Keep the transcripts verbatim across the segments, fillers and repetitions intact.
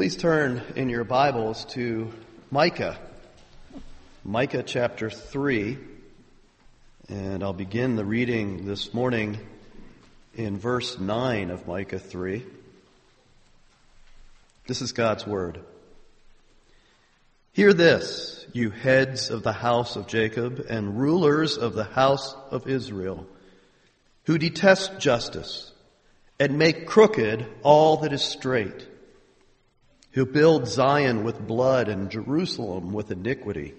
Please turn in your Bibles to Micah, Micah chapter three, and I'll begin the reading this morning in verse nine of Micah three. This is God's word. Hear this, you heads of the house of Jacob and rulers of the house of Israel, who detest justice and make crooked all that is straight, who build Zion with blood and Jerusalem with iniquity.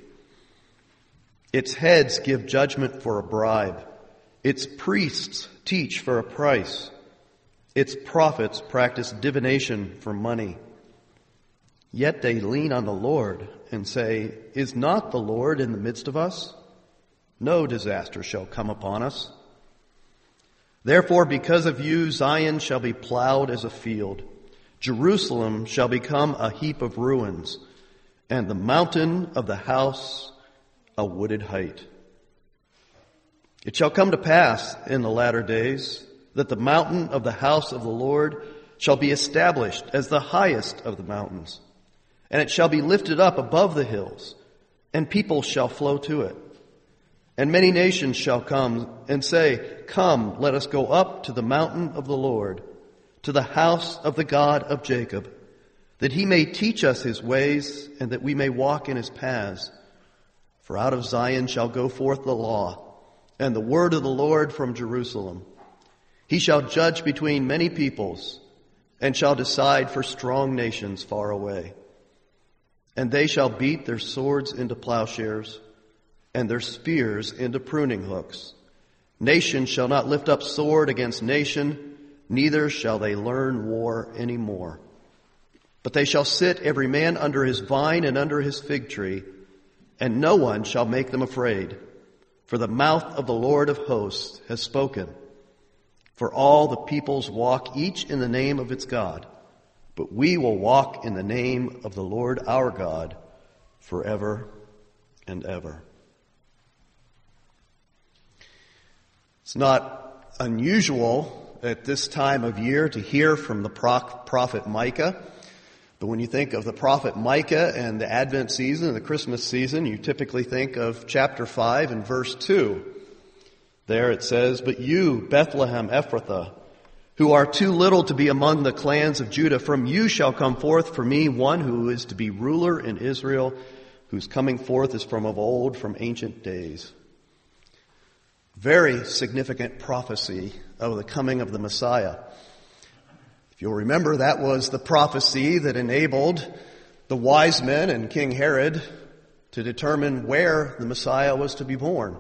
Its heads give judgment for a bribe. Its priests teach for a price. Its prophets practice divination for money. Yet they lean on the Lord and say, Is not the Lord in the midst of us? No disaster shall come upon us. Therefore, because of you, Zion shall be plowed as a field. Jerusalem shall become a heap of ruins, and the mountain of the house a wooded height. It shall come to pass in the latter days that the mountain of the house of the Lord shall be established as the highest of the mountains, and it shall be lifted up above the hills, and people shall flow to it. And many nations shall come and say, Come, let us go up to the mountain of the Lord, to the house of the God of Jacob, that he may teach us his ways, and that we may walk in his paths. For out of Zion shall go forth the law, and the word of the Lord from Jerusalem. He shall judge between many peoples, and shall decide for strong nations far away. And they shall beat their swords into plowshares, and their spears into pruning hooks. Nation shall not lift up sword against nation, neither shall they learn war any more. But they shall sit every man under his vine and under his fig tree, and no one shall make them afraid. For the mouth of the Lord of hosts has spoken. For all the peoples walk each in the name of its God, but we will walk in the name of the Lord our God forever and ever. It's not unusual at this time of year to hear from the prophet Micah. But when you think of the prophet Micah and the Advent season and the Christmas season, you typically think of chapter five and verse two. There it says, But you, Bethlehem Ephrathah, who are too little to be among the clans of Judah, from you shall come forth for me one who is to be ruler in Israel, whose coming forth is from of old, from ancient days. Very significant prophecy of the coming of the Messiah. If you'll remember, that was the prophecy that enabled the wise men and King Herod to determine where the Messiah was to be born.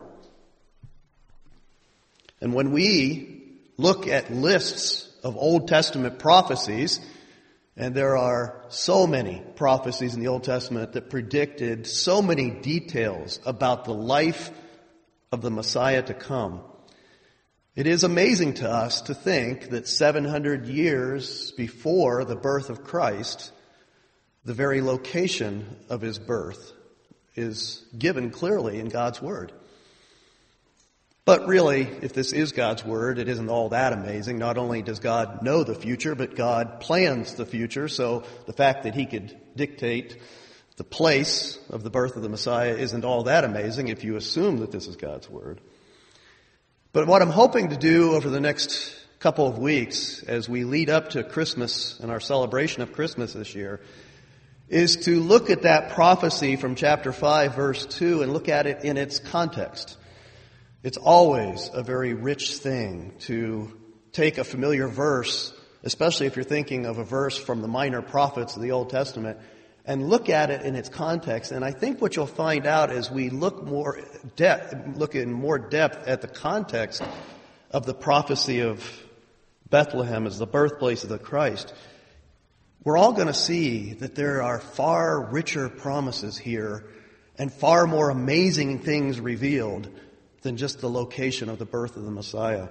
And when we look at lists of Old Testament prophecies, and there are so many prophecies in the Old Testament that predicted so many details about the life of the Messiah to come, it is amazing to us to think that seven hundred years before the birth of Christ, the very location of his birth is given clearly in God's Word. But really, if this is God's Word, it isn't all that amazing. Not only does God know the future, but God plans the future. So the fact that he could dictate the place of the birth of the Messiah isn't all that amazing if you assume that this is God's Word. But what I'm hoping to do over the next couple of weeks as we lead up to Christmas and our celebration of Christmas this year is to look at that prophecy from chapter five, verse two, and look at it in its context. It's always a very rich thing to take a familiar verse, especially if you're thinking of a verse from the minor prophets of the Old Testament, and look at it in its context. And I think what you'll find out as we look more depth, look in more depth at the context of the prophecy of Bethlehem as the birthplace of the Christ, we're all going to see that there are far richer promises here and far more amazing things revealed than just the location of the birth of the Messiah.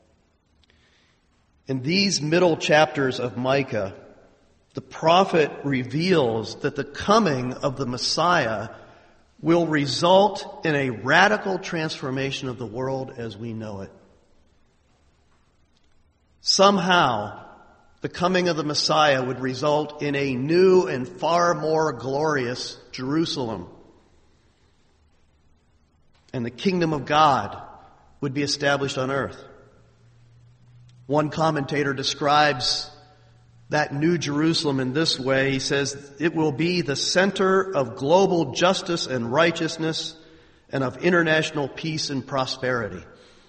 In these middle chapters of Micah, the prophet reveals that the coming of the Messiah will result in a radical transformation of the world as we know it. Somehow, the coming of the Messiah would result in a new and far more glorious Jerusalem. And the kingdom of God would be established on earth. One commentator describes that new Jerusalem in this way. He says, it will be the center of global justice and righteousness and of international peace and prosperity.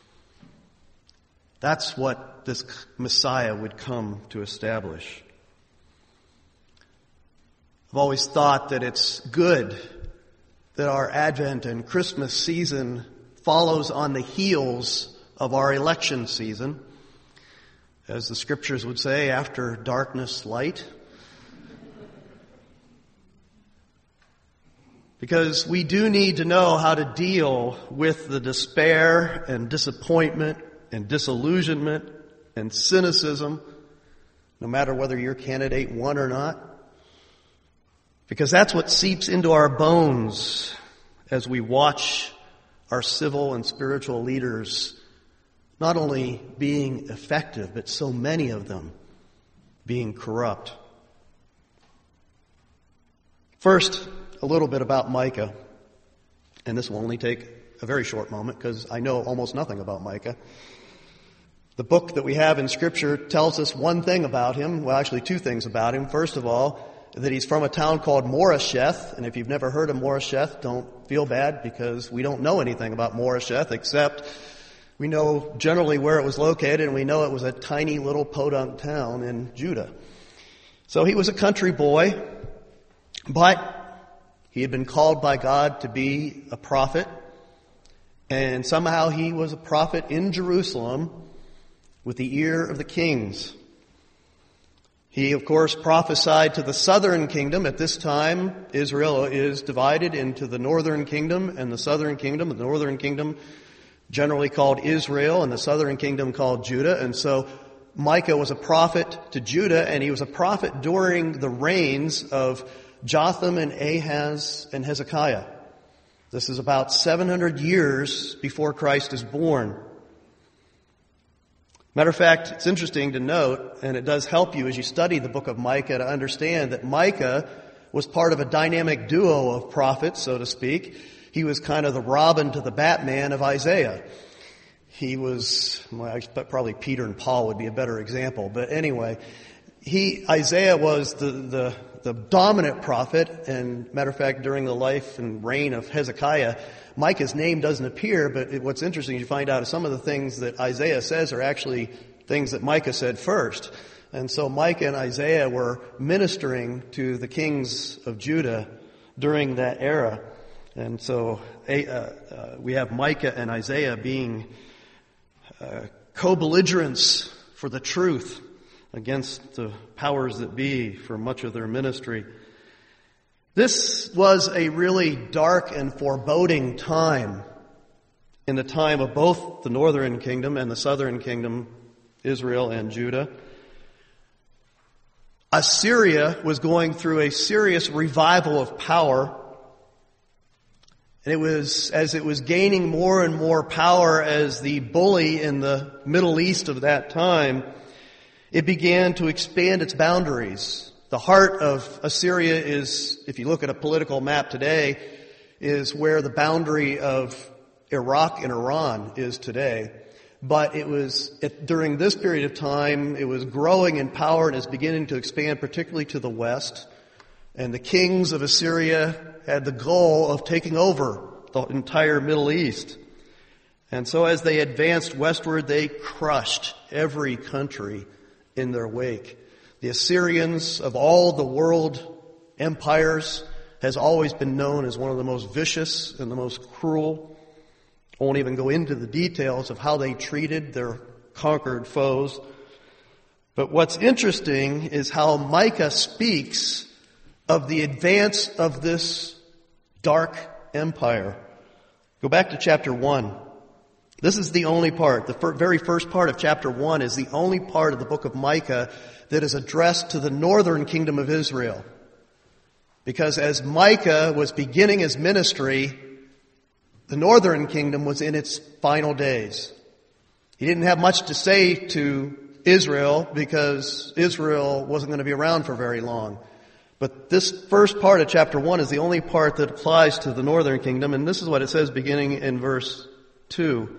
That's what this Messiah would come to establish. I've always thought that it's good that our Advent and Christmas season follows on the heels of our election season. As the scriptures would say, after darkness, light. Because we do need to know how to deal with the despair and disappointment and disillusionment and cynicism, no matter whether your candidate won or not. Because that's what seeps into our bones as we watch our civil and spiritual leaders not only being effective, but so many of them being corrupt. First, a little bit about Micah. And this will only take a very short moment because I know almost nothing about Micah. The book that we have in Scripture tells us one thing about him. Well, actually two things about him. First of all, that he's from a town called Moresheth. And if you've never heard of Moresheth, don't feel bad because we don't know anything about Moresheth except we know generally where it was located, and we know it was a tiny little podunk town in Judah. So he was a country boy, but he had been called by God to be a prophet, and somehow he was a prophet in Jerusalem with the ear of the kings. He, of course, prophesied to the southern kingdom. At this time, Israel is divided into the northern kingdom and the southern kingdom. The northern kingdom generally called Israel, and the southern kingdom called Judah. And so Micah was a prophet to Judah, and he was a prophet during the reigns of Jotham and Ahaz and Hezekiah. This is about seven hundred years before Christ is born. Matter of fact, it's interesting to note, and it does help you as you study the book of Micah to understand that Micah was part of a dynamic duo of prophets, so to speak. He was kind of the Robin to the Batman of Isaiah. He was, well, probably Peter and Paul would be a better example. But anyway, he, Isaiah was the, the, the dominant prophet. And matter of fact, during the life and reign of Hezekiah, Micah's name doesn't appear. But it, what's interesting, you find out some of the things that Isaiah says are actually things that Micah said first. And so Micah and Isaiah were ministering to the kings of Judah during that era. And so uh, uh, we have Micah and Isaiah being uh, co-belligerents for the truth against the powers that be for much of their ministry. This was a really dark and foreboding time in the time of both the northern kingdom and the southern kingdom, Israel and Judah. Assyria was going through a serious revival of power. And it was, as it was gaining more and more power as the bully in the Middle East of that time, it began to expand its boundaries. The heart of Assyria is, if you look at a political map today, is where the boundary of Iraq and Iran is today. But it was, it, during this period of time, it was growing in power and is beginning to expand, particularly to the west. And the kings of Assyria had the goal of taking over the entire Middle East. And so as they advanced westward, they crushed every country in their wake. The Assyrians of all the world empires has always been known as one of the most vicious and the most cruel. I won't even go into the details of how they treated their conquered foes. But what's interesting is how Micah speaks of the advance of this dark empire. Go back to chapter one. This is the only part, the fir- very first part of chapter one is the only part of the book of Micah that is addressed to the northern kingdom of Israel. Because as Micah was beginning his ministry, the northern kingdom was in its final days. He didn't have much to say to Israel because Israel wasn't going to be around for very long. But this first part of chapter one is the only part that applies to the northern kingdom, and this is what it says beginning in verse two.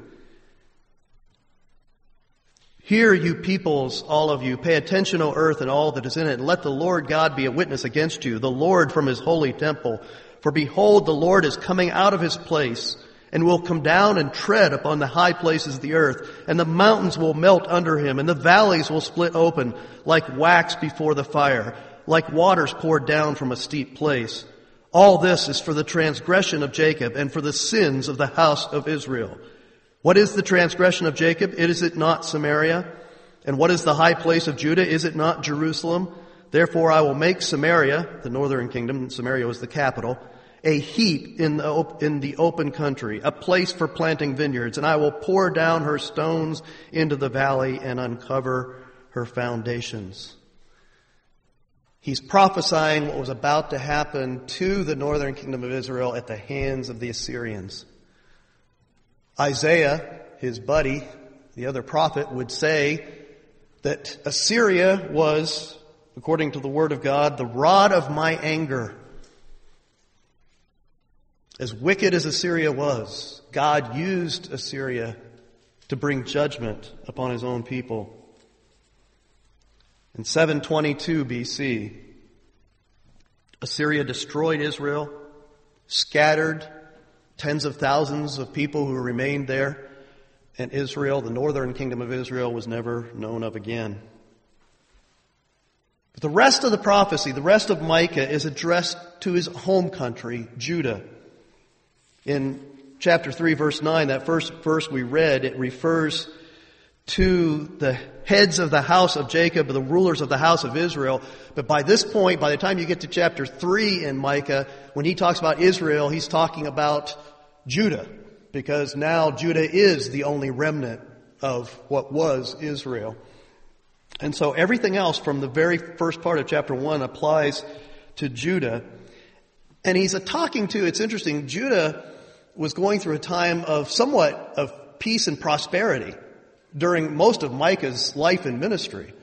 Hear, you peoples, all of you, pay attention, O earth, and all that is in it, and let the Lord God be a witness against you, the Lord from his holy temple. For behold, the Lord is coming out of his place, and will come down and tread upon the high places of the earth, and the mountains will melt under him, and the valleys will split open like wax before the fire, like waters poured down from a steep place. All this is for the transgression of Jacob and for the sins of the house of Israel. What is the transgression of Jacob? Is it not Samaria? And what is the high place of Judah? Is it not Jerusalem? Therefore I will make Samaria, the northern kingdom, Samaria was the capital, a heap in the, op- in the open country, a place for planting vineyards, and I will pour down her stones into the valley and uncover her foundations. He's prophesying what was about to happen to the northern kingdom of Israel at the hands of the Assyrians. Isaiah, his buddy, the other prophet, would say that Assyria was, according to the word of God, the rod of my anger. As wicked as Assyria was, God used Assyria to bring judgment upon his own people. In seven twenty-two B C, Assyria destroyed Israel, scattered tens of thousands of people who remained there, and Israel, the northern kingdom of Israel, was never known of again. But the rest of the prophecy, the rest of Micah, is addressed to his home country, Judah. In chapter three, verse nine, that first verse we read, it refers to the heads of the house of Jacob, the rulers of the house of Israel. But by this point, by the time you get to chapter three in Micah, when he talks about Israel, he's talking about Judah, because now Judah is the only remnant of what was Israel. And so everything else from the very first part of chapter one applies to Judah. And he's talking to, it's interesting, Judah was going through a time of somewhat of peace and prosperity during most of Micah's life and ministry.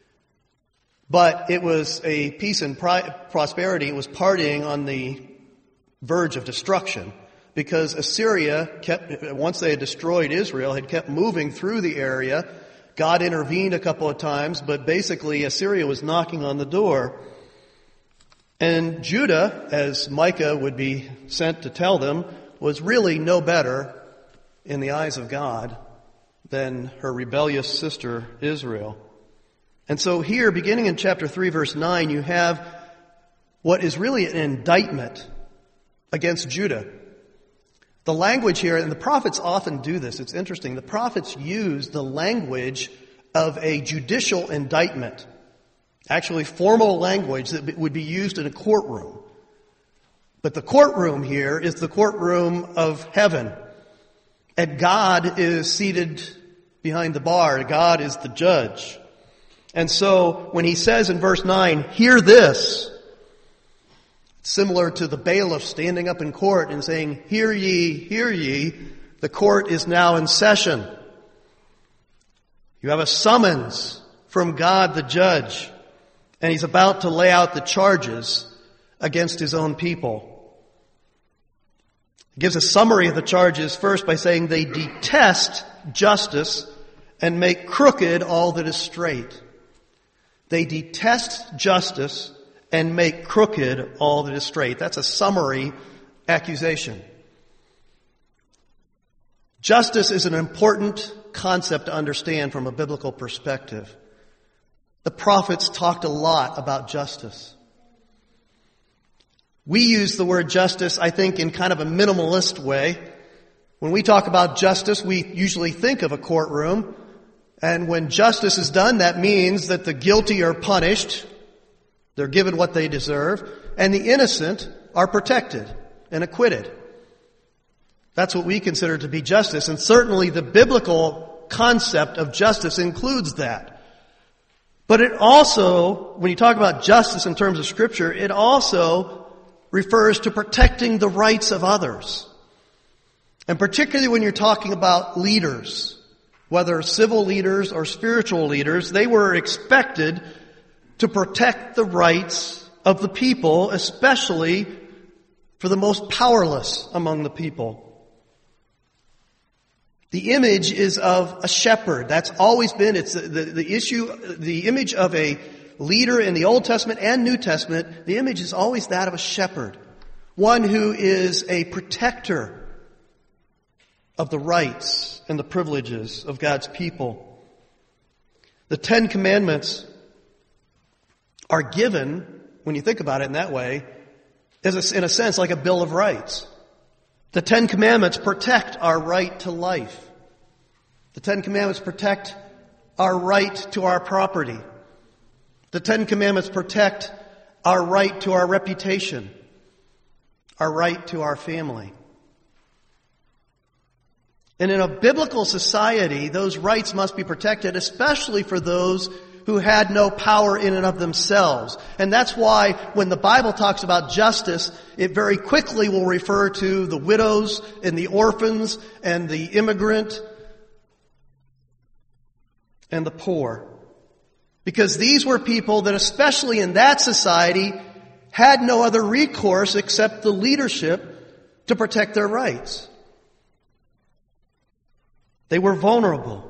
But it was a peace and prosperity. It was partying on the verge of destruction, because Assyria kept, once they had destroyed Israel, had kept moving through the area. God intervened a couple of times, but basically Assyria was knocking on the door. And Judah, as Micah would be sent to tell them, was really no better in the eyes of God than her rebellious sister Israel. And so here, beginning in chapter three, verse nine, you have what is really an indictment against Judah. The language here, and the prophets often do this, it's interesting, the prophets use the language of a judicial indictment, actually formal language that would be used in a courtroom. But the courtroom here is the courtroom of heaven. And God is seated behind the bar. God is the judge. And so when he says in verse nine, hear this, similar to the bailiff standing up in court and saying, hear ye, hear ye, the court is now in session. You have a summons from God the judge, and he's about to lay out the charges against his own people. He gives a summary of the charges first by saying they detest justice and make crooked all that is straight. They detest justice and make crooked all that is straight. That's a summary accusation. Justice is an important concept to understand from a biblical perspective. The prophets talked a lot about justice. We use the word justice, I think, in kind of a minimalist way. When we talk about justice, we usually think of a courtroom. And when justice is done, that means that the guilty are punished. They're given what they deserve. And the innocent are protected and acquitted. That's what we consider to be justice. And certainly the biblical concept of justice includes that. But it also, when you talk about justice in terms of Scripture, it also refers to protecting the rights of others. And particularly when you're talking about leaders whether civil leaders or spiritual leaders, they were expected to protect the rights of the people, especially for the most powerless among the people. The image is of a shepherd. That's always been, it's the, the, the issue, the image of a leader in the Old Testament and New Testament, the image is always that of a shepherd. One who is a protector of the rights and the privileges of God's people. The Ten Commandments are given, when you think about it in that way, as a, in a sense like a Bill of Rights. The Ten Commandments protect our right to life. The Ten Commandments protect our right to our property. The Ten Commandments protect our right to our reputation, our right to our family. And in a biblical society, those rights must be protected, especially for those who had no power in and of themselves. And that's why when the Bible talks about justice, it very quickly will refer to the widows and the orphans and the immigrant and the poor. Because these were people that, especially in that society, had no other recourse except the leadership to protect their rights. They were vulnerable.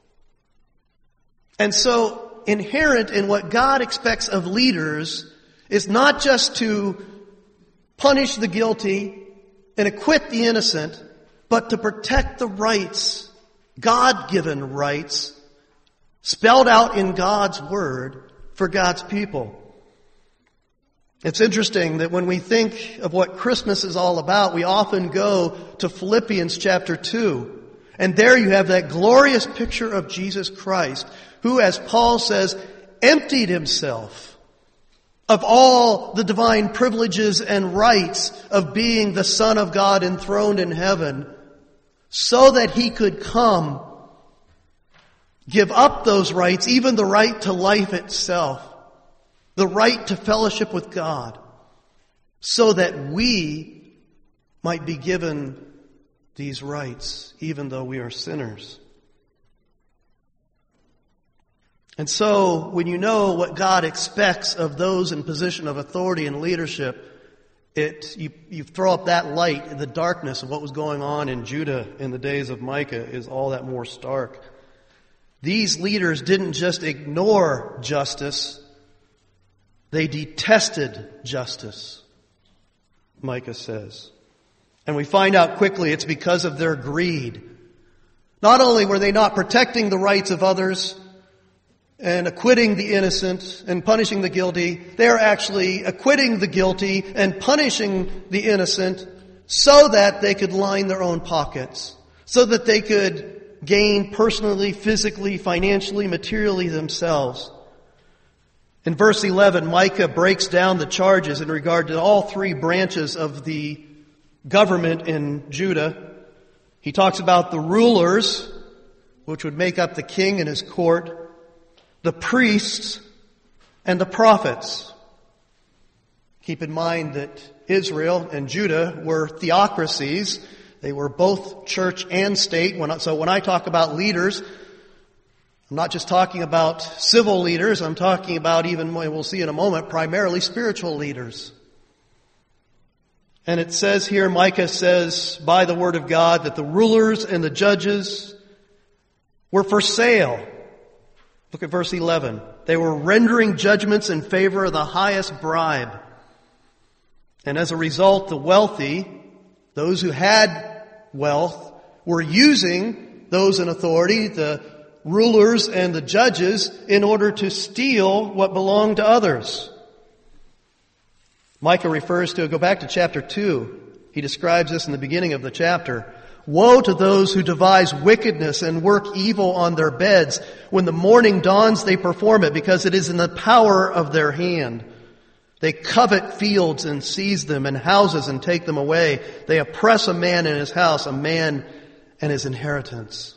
And so, inherent in what God expects of leaders is not just to punish the guilty and acquit the innocent, but to protect the rights, God-given rights, spelled out in God's Word for God's people. It's interesting that when we think of what Christmas is all about, we often go to Philippians chapter two. And there you have that glorious picture of Jesus Christ, who, as Paul says, emptied himself of all the divine privileges and rights of being the Son of God enthroned in heaven, so that he could come, give up those rights, even the right to life itself, the right to fellowship with God, so that we might be given these rights, even though we are sinners. And so, when you know what God expects of those in position of authority and leadership, it you, you throw up that light, the darkness of what was going on in Judah in the days of Micah is all that more stark. These leaders didn't just ignore justice, they detested justice, Micah says. And we find out quickly it's because of their greed. Not only were they not protecting the rights of others and acquitting the innocent and punishing the guilty, they are actually acquitting the guilty and punishing the innocent so that they could line their own pockets, so that they could gain personally, physically, financially, materially themselves. In verse eleven, Micah breaks down the charges in regard to all three branches of the government in Judah. He talks about the rulers, which would make up the king and his court, the priests, and the prophets. Keep in mind that Israel and Judah were theocracies. They were both church and state. So when I talk about leaders, I'm not just talking about civil leaders. I'm talking about, even we'll see in a moment, primarily spiritual leaders. And it says here, Micah says, by the word of God, that the rulers and the judges were for sale. Look at verse eleven. They were rendering judgments in favor of the highest bribe. And as a result, the wealthy, those who had wealth, were using those in authority, the rulers and the judges, in order to steal what belonged to others. Micah refers to, go back to chapter two. He describes this in the beginning of the chapter. Woe to those who devise wickedness and work evil on their beds. When the morning dawns, they perform it, because it is in the power of their hand. They covet fields and seize them, and houses and take them away. They oppress a man in his house, a man and his inheritance.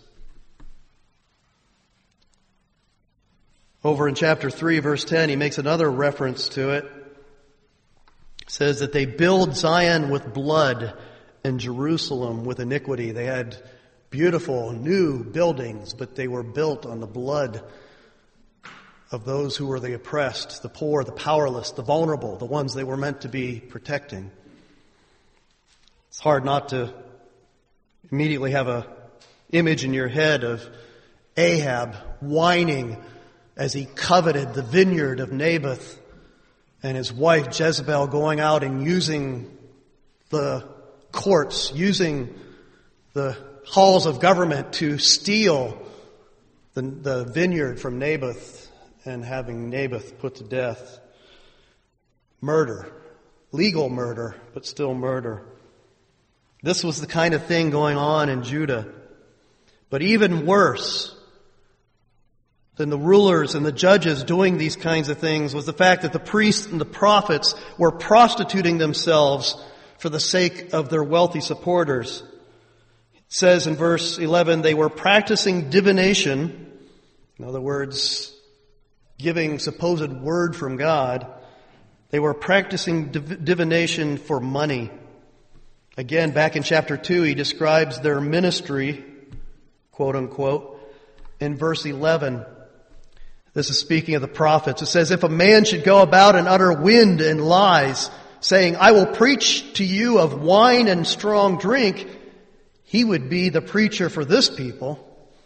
Over in chapter three, verse ten, he makes another reference to it. It says that they build Zion with blood and Jerusalem with iniquity. They had beautiful new buildings, but they were built on the blood of those who were the oppressed, the poor, the powerless, the vulnerable, the ones they were meant to be protecting. It's hard not to immediately have a image in your head of Ahab whining as he coveted the vineyard of Naboth, and his wife Jezebel going out and using the courts, using the halls of government to steal the, the vineyard from Naboth and having Naboth put to death. Murder. Legal murder, but still murder. This was the kind of thing going on in Judah. But even worse than the rulers and the judges doing these kinds of things was the fact that the priests and the prophets were prostituting themselves for the sake of their wealthy supporters. It says in verse eleven, they were practicing divination, in other words, giving supposed word from God. They were practicing div- divination for money. Again, back in chapter two, he describes their ministry, quote unquote, in verse eleven. This is speaking of the prophets. It says, if a man should go about and utter wind and lies, saying, I will preach to you of wine and strong drink, he would be the preacher for this people.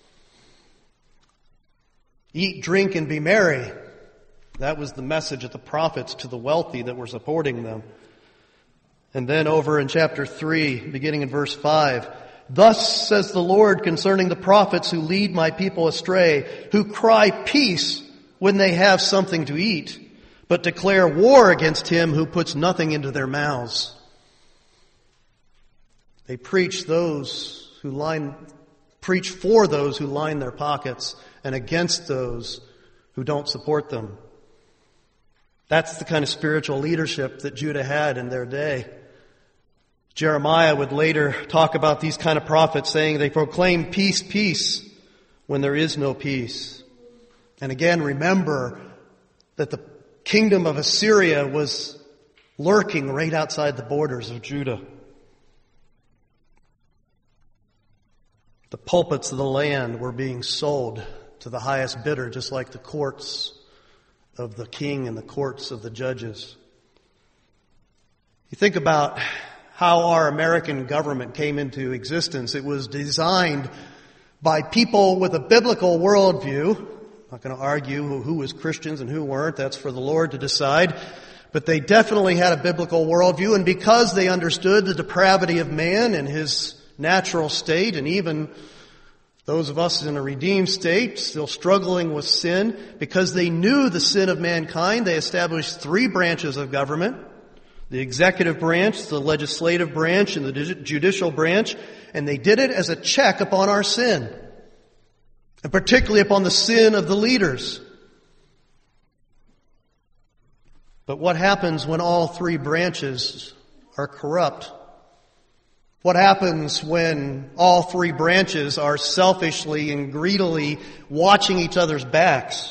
Eat, drink, and be merry. That was the message of the prophets to the wealthy that were supporting them. And then over in chapter three, beginning in verse five, thus says the Lord concerning the prophets who lead my people astray, who cry peace when they have something to eat, but declare war against him who puts nothing into their mouths. They preach those who line, preach for those who line their pockets and against those who don't support them. That's the kind of spiritual leadership that Judah had in their day. Jeremiah would later talk about these kind of prophets, saying they proclaim peace, peace, when there is no peace. And again, remember that the kingdom of Assyria was lurking right outside the borders of Judah. The pulpits of the land were being sold to the highest bidder, just like the courts of the king and the courts of the judges. You think about how our American government came into existence. It was designed by people with a biblical worldview. I'm not going to argue who was Christians and who weren't. That's for the Lord to decide. But they definitely had a biblical worldview, and because they understood the depravity of man and his natural state, and even those of us in a redeemed state still struggling with sin, because they knew the sin of mankind, they established three branches of government: the executive branch, the legislative branch, and the judicial branch. And they did it as a check upon our sin, and particularly upon the sin of the leaders. But what happens when all three branches are corrupt? What happens when all three branches are selfishly and greedily watching each other's backs?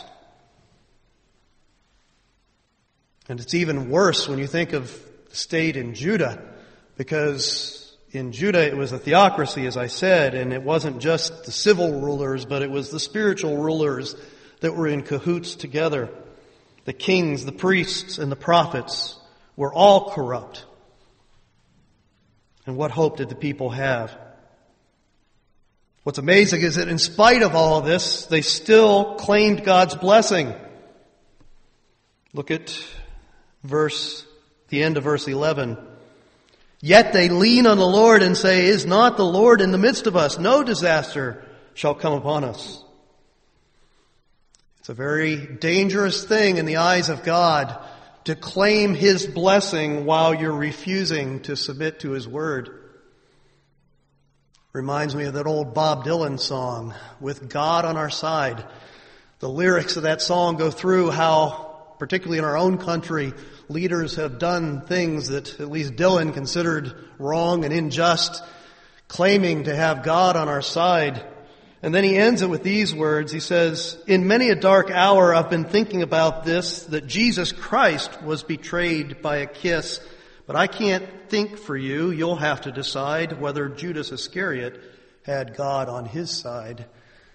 And it's even worse when you think of the state in Judah, because in Judah it was a theocracy, as I said, and it wasn't just the civil rulers, but it was the spiritual rulers that were in cahoots together. The kings, the priests, and the prophets were all corrupt. And what hope did the people have? What's amazing is that in spite of all of this, they still claimed God's blessing. Look at verse, the end of verse eleven. Yet they lean on the Lord and say, is not the Lord in the midst of us? No disaster shall come upon us. It's a very dangerous thing in the eyes of God to claim His blessing while you're refusing to submit to His word. Reminds me of that old Bob Dylan song, With God on Our Side. The lyrics of that song go through how, particularly in our own country, leaders have done things that at least Dylan considered wrong and unjust, claiming to have God on our side. And then he ends it with these words. He says, in many a dark hour I've been thinking about this, that Jesus Christ was betrayed by a kiss. But I can't think for you. You'll have to decide whether Judas Iscariot had God on his side.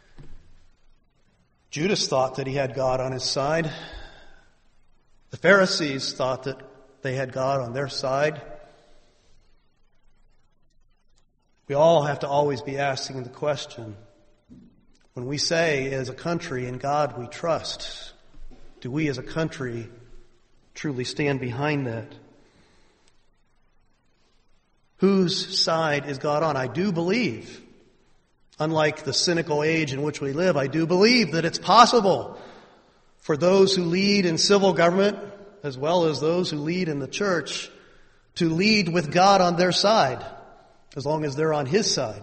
Judas thought that he had God on his side. The Pharisees thought that they had God on their side. We all have to always be asking the question, when we say as a country, in God we trust, do we as a country truly stand behind that? Whose side is God on? I do believe, unlike the cynical age in which we live, I do believe that it's possible for those who lead in civil government, as well as those who lead in the church, to lead with God on their side, as long as they're on his side.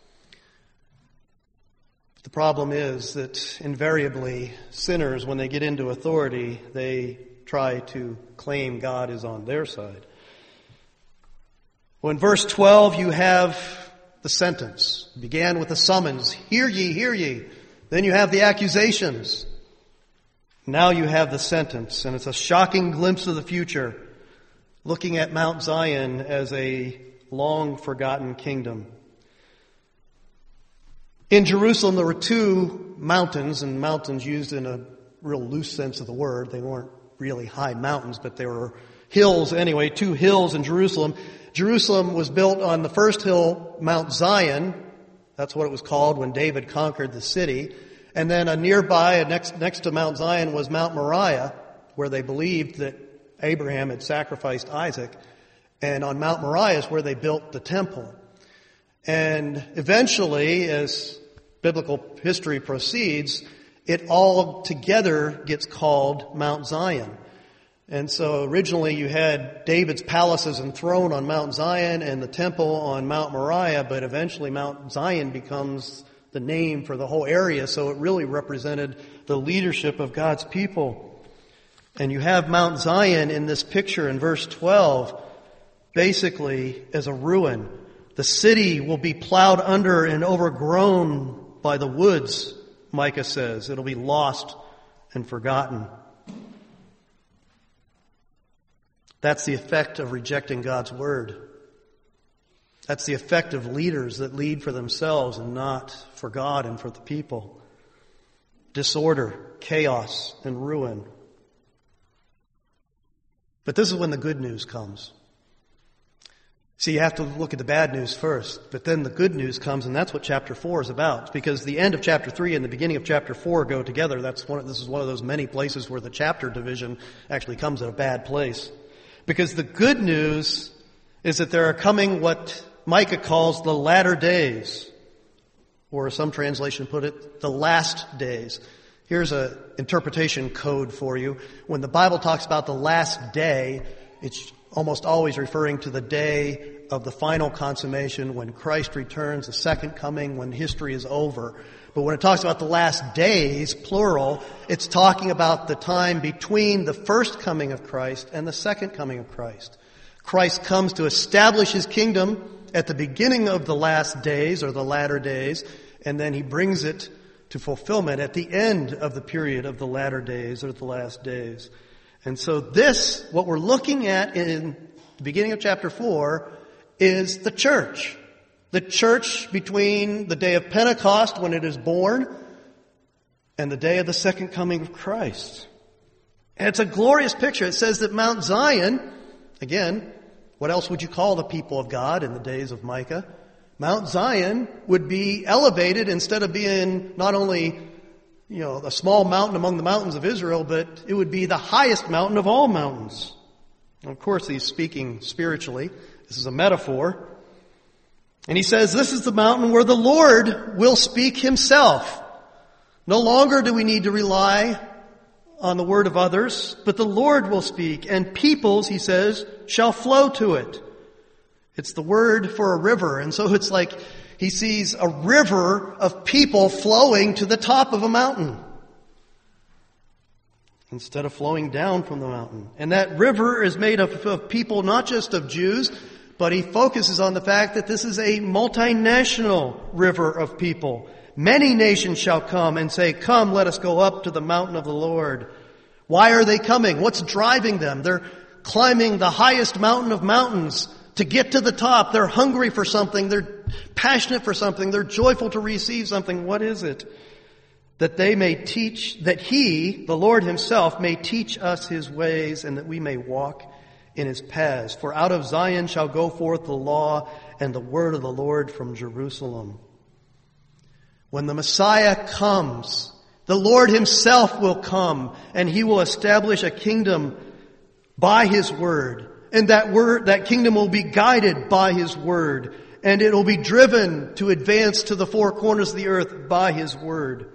But the problem is that invariably sinners, when they get into authority, they try to claim God is on their side. Well, in verse twelve, you have the sentence. It began with the summons, hear ye, hear ye. Then you have the accusations. Now you have the sentence, and it's a shocking glimpse of the future, looking at Mount Zion as a long-forgotten kingdom. In Jerusalem, there were two mountains, and mountains used in a real loose sense of the word. They weren't really high mountains, but they were hills anyway, two hills in Jerusalem. Jerusalem was built on the first hill, Mount Zion. That's what it was called when David conquered the city. And then a nearby, next, next to Mount Zion, was Mount Moriah, where they believed that Abraham had sacrificed Isaac. And on Mount Moriah is where they built the temple. And eventually, as biblical history proceeds, it all together gets called Mount Zion. And so originally you had David's palaces and throne on Mount Zion and the temple on Mount Moriah, but eventually Mount Zion becomes the name for the whole area, so it really represented the leadership of God's people. And you have Mount Zion in this picture in verse twelve, basically as a ruin. The city will be plowed under and overgrown by the woods, Micah says. It'll be lost and forgotten. That's the effect of rejecting God's word. That's the effect of leaders that lead for themselves and not for God and for the people. Disorder, chaos, and ruin. But this is when the good news comes. See, you have to look at the bad news first, but then the good news comes, and that's what chapter four is about. Because the end of chapter three and the beginning of chapter four go together. That's one. This is one of those many places where the chapter division actually comes at a bad place. Because the good news is that there are coming what Micah calls the latter days, or some translation put it, the last days. Here's an interpretation code for you. When the Bible talks about the last day, it's almost always referring to the day of the final consummation, when Christ returns, the second coming, when history is over. But when it talks about the last days, plural, it's talking about the time between the first coming of Christ and the second coming of Christ. Christ comes to establish his kingdom at the beginning of the last days, or the latter days, and then he brings it to fulfillment at the end of the period of the latter days, or the last days. And so this, what we're looking at in the beginning of chapter four, is the church. The church between the day of Pentecost, when it is born, and the day of the second coming of Christ. And it's a glorious picture. It says that Mount Zion, again, what else would you call the people of God in the days of Micah? Mount Zion would be elevated instead of being not only, you know, a small mountain among the mountains of Israel, but it would be the highest mountain of all mountains. And of course, he's speaking spiritually. This is a metaphor. And he says, this is the mountain where the Lord will speak himself. No longer do we need to rely on the word of others, but the Lord will speak, and peoples, he says, shall flow to it. It's the word for a river, and so it's like he sees a river of people flowing to the top of a mountain instead of flowing down from the mountain. And that river is made up of people, not just of Jews, but he focuses on the fact that this is a multinational river of people. Many nations shall come and say, come, let us go up to the mountain of the Lord. Why are they coming? What's driving them? They're climbing the highest mountain of mountains to get to the top. They're hungry for something. They're passionate for something. They're joyful to receive something. What is it? That they may teach, that He, the Lord Himself, may teach us His ways and that we may walk in His paths. For out of Zion shall go forth the law and the word of the Lord from Jerusalem. When the Messiah comes, the Lord Himself will come and He will establish a kingdom by His word. And that word, that kingdom will be guided by His word. And it will be driven to advance to the four corners of the earth by His word.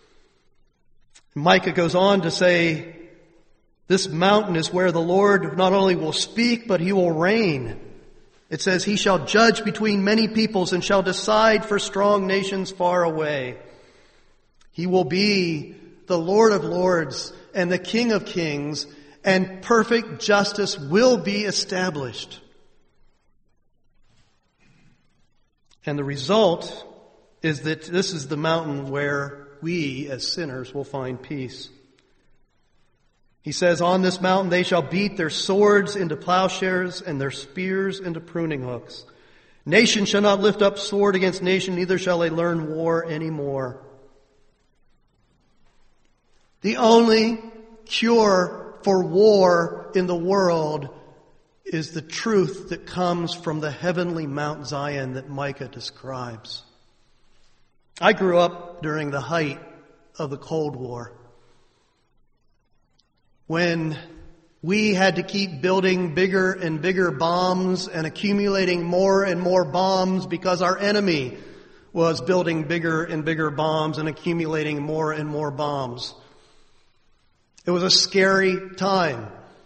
Micah goes on to say, this mountain is where the Lord not only will speak, but He will reign. It says, He shall judge between many peoples and shall decide for strong nations far away. He will be the Lord of lords and the King of kings, and perfect justice will be established. And the result is that this is the mountain where we as sinners will find peace. He says, on this mountain they shall beat their swords into plowshares and their spears into pruning hooks. Nation shall not lift up sword against nation, neither shall they learn war anymore. The only cure for war in the world is the truth that comes from the heavenly Mount Zion that Micah describes. I grew up during the height of the Cold War, when we had to keep building bigger and bigger bombs and accumulating more and more bombs because our enemy was building bigger and bigger bombs and accumulating more and more bombs. It was a scary time,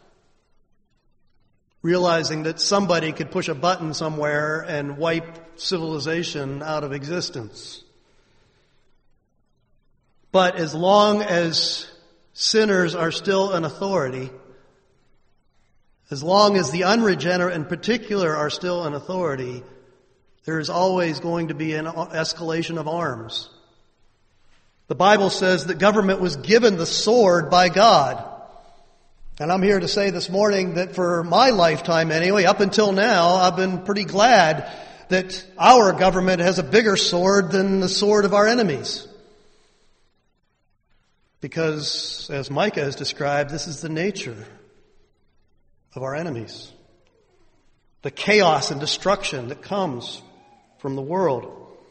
realizing that somebody could push a button somewhere and wipe civilization out of existence. But as long as sinners are still in authority, as long as the unregenerate in particular are still in authority, there is always going to be an escalation of arms. The Bible says that government was given the sword by God. And I'm here to say this morning that for my lifetime anyway, up until now, I've been pretty glad that our government has a bigger sword than the sword of our enemies. Because, as Micah has described, this is the nature of our enemies. The chaos and destruction that comes from the world.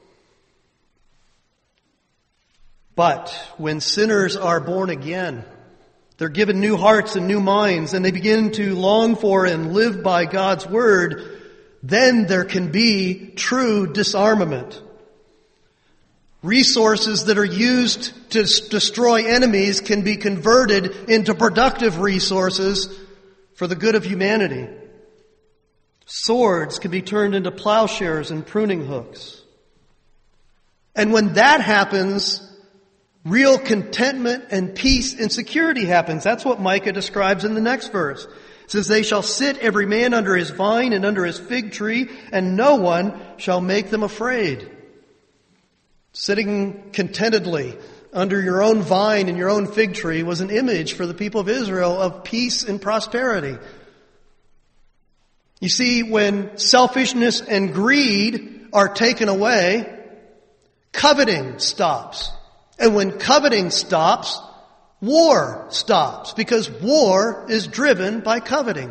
But when sinners are born again, they're given new hearts and new minds, and they begin to long for and live by God's word, then there can be true disarmament. Resources that are used to destroy enemies can be converted into productive resources for the good of humanity. Swords can be turned into plowshares and pruning hooks. And when that happens, real contentment and peace and security happens. That's what Micah describes in the next verse. It says, they shall sit every man under his vine and under his fig tree, and no one shall make them afraid. Sitting contentedly under your own vine and your own fig tree was an image for the people of Israel of peace and prosperity. You see, when selfishness and greed are taken away, coveting stops. And when coveting stops, war stops, because war is driven by coveting.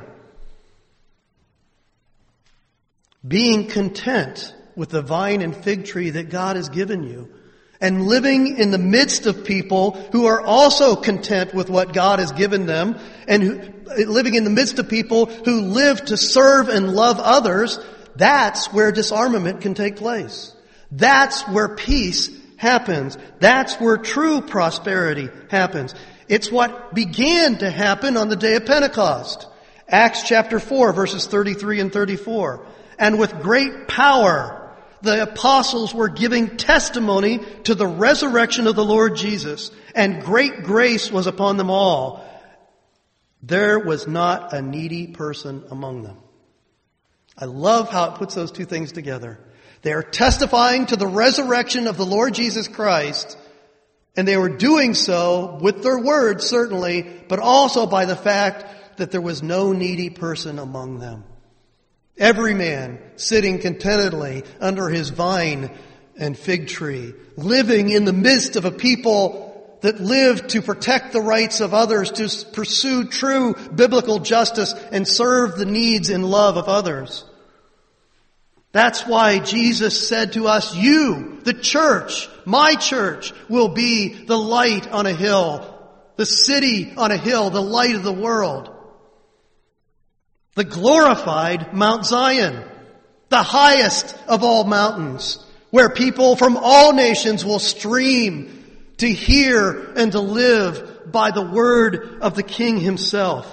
Being content with the vine and fig tree that God has given you, and living in the midst of people who are also content with what God has given them, and who, living in the midst of people who live to serve and love others, that's where disarmament can take place. That's where peace happens. That's where true prosperity happens. It's what began to happen on the day of Pentecost. Acts chapter four, verses thirty-three and thirty-four. And with great power, the apostles were giving testimony to the resurrection of the Lord Jesus, and great grace was upon them all. There was not a needy person among them. I love how it puts those two things together. They are testifying to the resurrection of the Lord Jesus Christ, and they were doing so with their words, certainly, but also by the fact that there was no needy person among them. Every man sitting contentedly under his vine and fig tree, living in the midst of a people that live to protect the rights of others, to pursue true biblical justice and serve the needs and love of others. That's why Jesus said to us, you, the church, my church, will be the light on a hill, the city on a hill, the light of the world. The glorified Mount Zion, the highest of all mountains, where people from all nations will stream to hear and to live by the word of the King himself.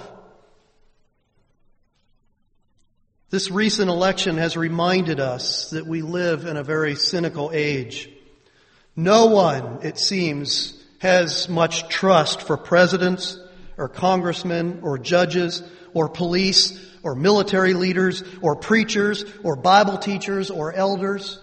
This recent election has reminded us that we live in a very cynical age. No one, it seems, has much trust for presidents or congressmen or judges or police or military leaders or preachers or Bible teachers or elders.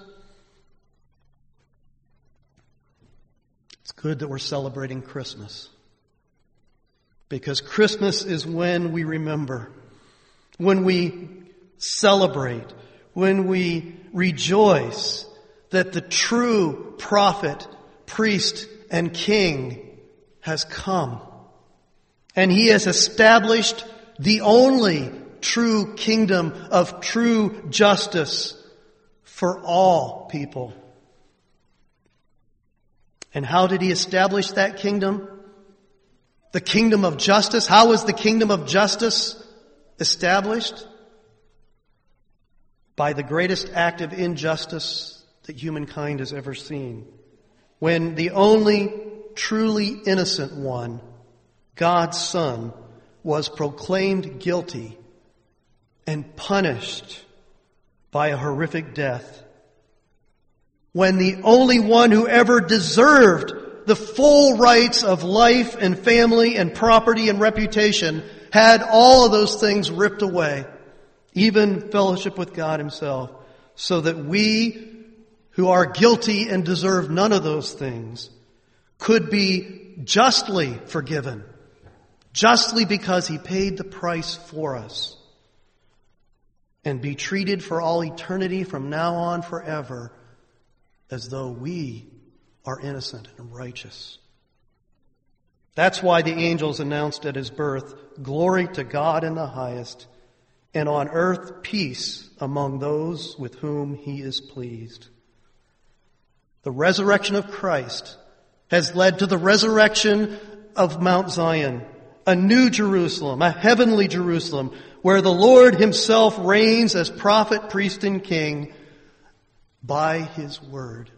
It's good that we're celebrating Christmas, because Christmas is when we remember, when we celebrate, when we rejoice that the true prophet, priest, and king has come. And he has established the only true kingdom of true justice for all people. And how did he establish that kingdom? The kingdom of justice. How was the kingdom of justice established? By the greatest act of injustice that humankind has ever seen. When the only truly innocent one, God's Son, was proclaimed guilty and punished by a horrific death. When the only one who ever deserved the full rights of life and family and property and reputation had all of those things ripped away, even fellowship with God himself, so that we who are guilty and deserve none of those things could be justly forgiven, justly because he paid the price for us, and be treated for all eternity from now on forever as though we are innocent and righteous. That's why the angels announced at his birth, "Glory to God in the highest, and on earth peace among those with whom he is pleased." The resurrection of Christ has led to the resurrection of Mount Zion, a new Jerusalem, a heavenly Jerusalem, where the Lord himself reigns as prophet, priest, and king by his word.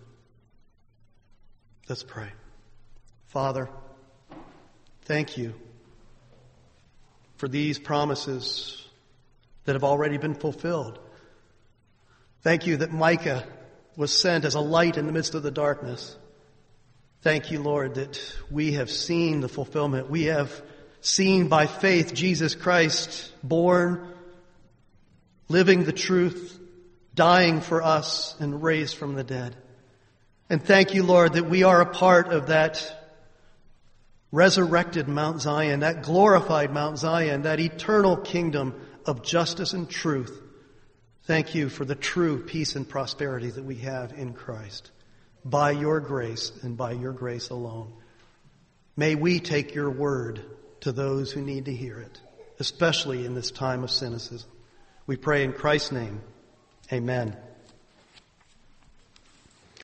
Let's pray. Father, thank you for these promises that have already been fulfilled. Thank you that Micah was sent as a light in the midst of the darkness. Thank you, Lord, that we have seen the fulfillment. We have seen by faith Jesus Christ born, living the truth, dying for us, and raised from the dead. And thank you, Lord, that we are a part of that resurrected Mount Zion, that glorified Mount Zion, that eternal kingdom of justice and truth. Thank you for the true peace and prosperity that we have in Christ, by your grace and by your grace alone. May we take your word to those who need to hear it, especially in this time of cynicism. We pray in Christ's name. Amen.